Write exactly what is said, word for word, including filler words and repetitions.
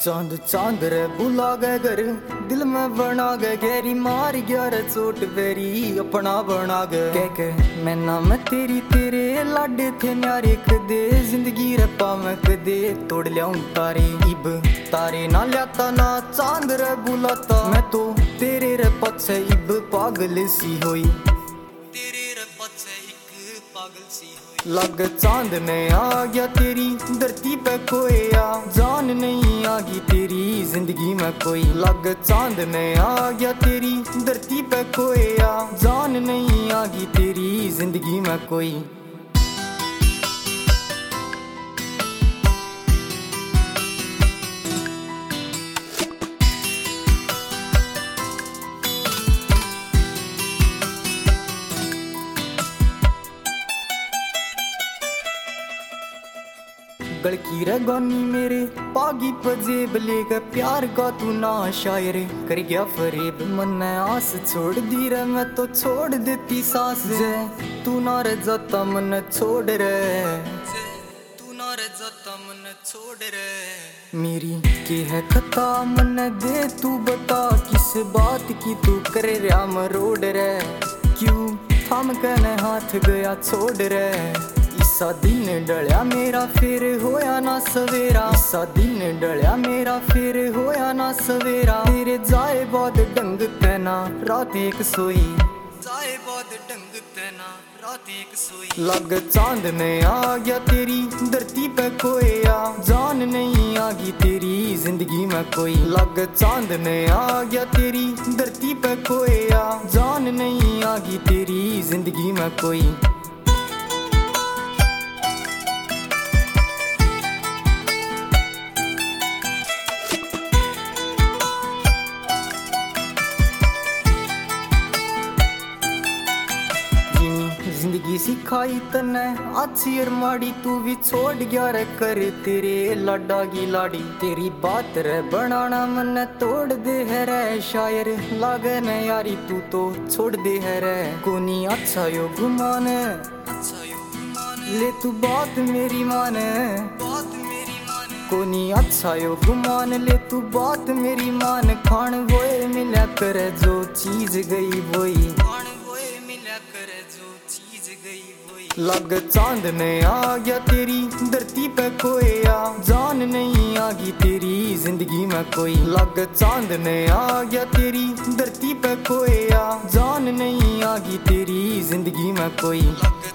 चांद चांद रे बुला गए घर दिल में बना गए गहरी मार गया रे चोट वेरी अपना बना गए कह के मैं नाम तेरी तेरे लाडे थे न्यारे कदे जिंदगी रे पावे कदे तोड़ लियाऊं तारे इब तारे ना लियाता ना चांद रे बुलाता मैं तो तेरे रे पछे इब पागल सी होई तेरे रे पछे एक पागल सी होई लग चांद में आ गया तेरी धरती पे खोया जान नहीं आगी तेरी जिंदगी में कोई लग चांद में आ गया तेरी धरती पे खोया जान नहीं आगी तेरी जिंदगी में कोई गलकी रे गानी मेरे पागी पजेब लेकर प्यार का तू ना शायर कर गया फरेब मन आस छोड़ दी रे मैं तो छोड़ देती सांस जे तू ना रे जाता मन छोड़ रे तू ना रे जाता मन छोड़ रे मेरी के है खता मन दे तू बता किस बात की तू करे रहा मरोड़ रे क्यों थम कहने हाथ गया छोड़ रे इसा दिन डलिया मेरा फिर होया ना सवेरा इसा दिन डलिया मेरा फिर होया ना सवेरा तेरे जाए बाद डंग तेना रात एक सोई जाए बाद डंग तेना रात एक सोई लग चांद में आ गया तेरी धरती पे खोया जान नहीं आगी तेरी जिंदगी में कोई लग चांद में आ गया तेरी धरती पे खोया जान नहीं आगी तेरी जिंदगी में कोई जिंदगी सिखाई तने अच्छी और माड़ी तू भी छोड़ गया रे कर तेरे लाडा की लाड़ी तेरी बात रे बनाना मन तोड़ दे है रे शायर लागे न यारी तू तो छोड़ दे है रे कोनी अच्छा यो गुमान अच्छा यो गुमान ले तू बात मेरी मान बात मेरी मान कोनी अच्छा यो गुमान ले तू बात मेरी मान खान वोए मिला करे जो चीज गई वही खान वोए मिला करे जो चीज गई वही लग चांद में आ गया तेरी धरती पे खोया जान नहीं आगी तेरी जिंदगी में कोई लग चांद में आ गया तेरी धरती पे खोया जान नहीं आगी तेरी जिंदगी में कोई